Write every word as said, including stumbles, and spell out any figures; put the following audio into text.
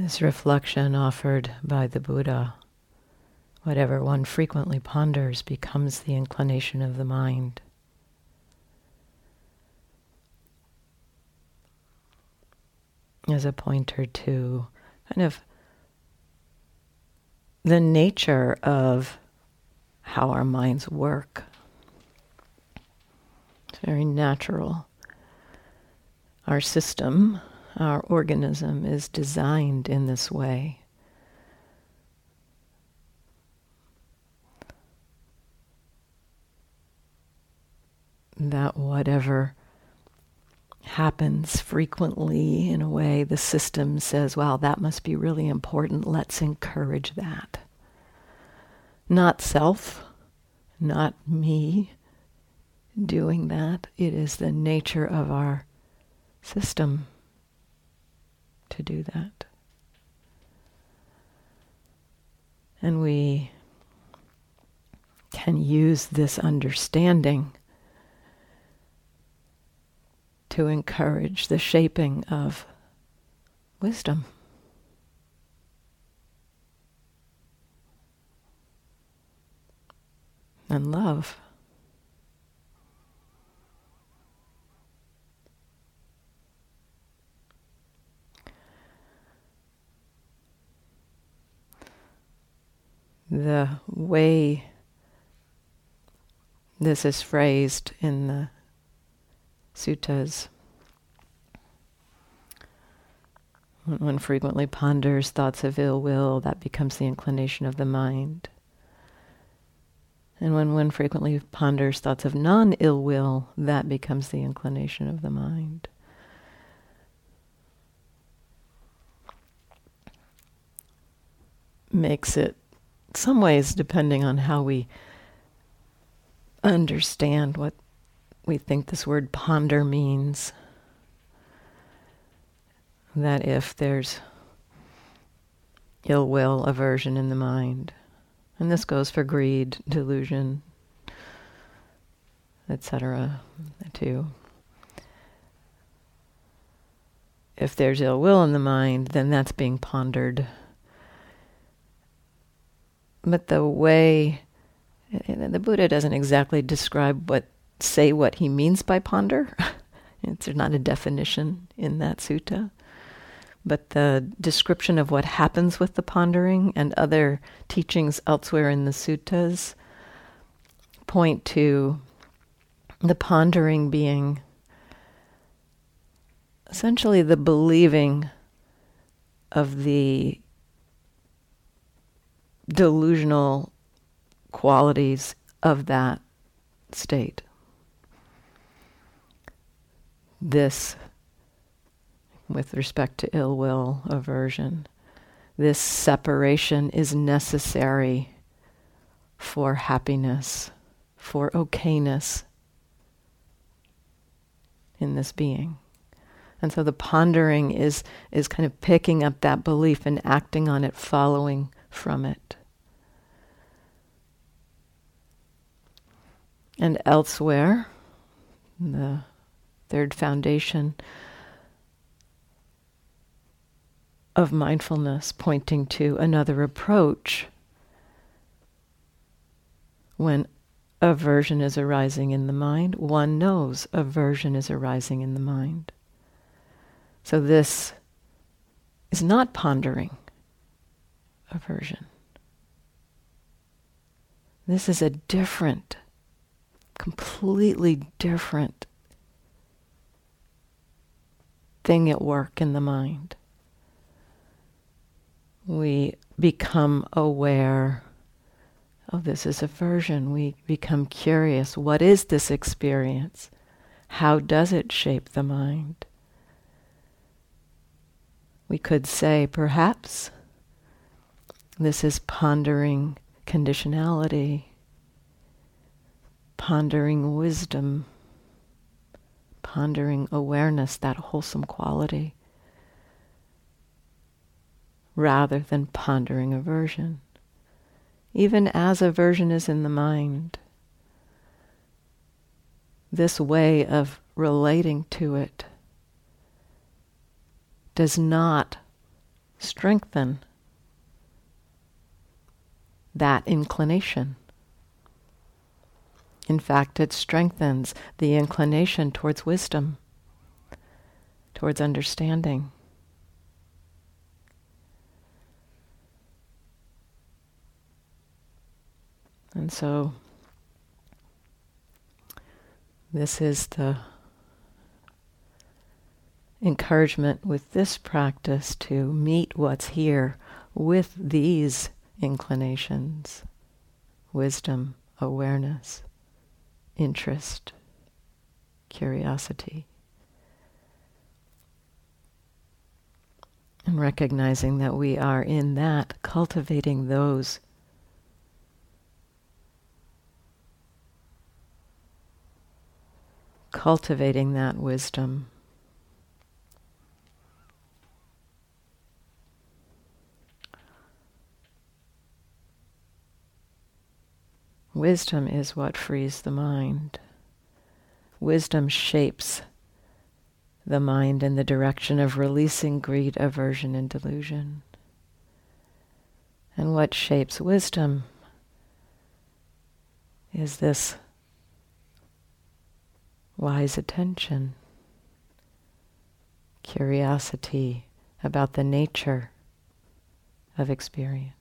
This reflection offered by the Buddha, whatever one frequently ponders becomes the inclination of the mind. As a pointer to kind of the nature of how our minds work. It's very natural. Our system, our organism is designed in this way. That whatever happens frequently in a way, the system says, wow, that must be really important. Let's encourage that. Not self, not me doing that. It is the nature of our system to do that. And we can use this understanding to encourage the shaping of wisdom. And love. The way this is phrased in the suttas, when one frequently ponders thoughts of ill will, that becomes the inclination of the mind. And when one frequently ponders thoughts of non-ill will, that becomes the inclination of the mind. Makes it, some ways, depending on how we understand what we think this word ponder means, that if there's ill will, aversion in the mind, and this goes for greed, delusion, et cetera, too. If there's ill will in the mind, then that's being pondered. But the way, the Buddha doesn't exactly describe what, say what he means by ponder. It's not a definition in that sutta. But the description of what happens with the pondering and other teachings elsewhere in the suttas point to the pondering being essentially the believing of the delusional qualities of that state. This, with respect to ill will, aversion, this separation is necessary for happiness, for okayness in this being. And so the pondering is, is kind of picking up that belief and acting on it, following from it. And elsewhere, the third foundation of mindfulness, pointing to another approach when aversion is arising in the mind, one knows aversion is arising in the mind. So this is not pondering aversion. This is a different, completely different thing at work in the mind. We become aware, oh, this is aversion. We become curious. What is this experience? How does it shape the mind? We could say, perhaps, this is pondering conditionality, pondering wisdom, pondering awareness, that wholesome quality, rather than pondering aversion. Even as aversion is in the mind, this way of relating to it does not strengthen that inclination. In fact, it strengthens the inclination towards wisdom, towards understanding. And so, this is the encouragement with this practice to meet what's here with these inclinations: wisdom, awareness, interest, curiosity. And recognizing that we are in that, cultivating those cultivating that wisdom. Wisdom is what frees the mind. Wisdom shapes the mind in the direction of releasing greed, aversion, and delusion. And what shapes wisdom is this wise attention, curiosity about the nature of experience.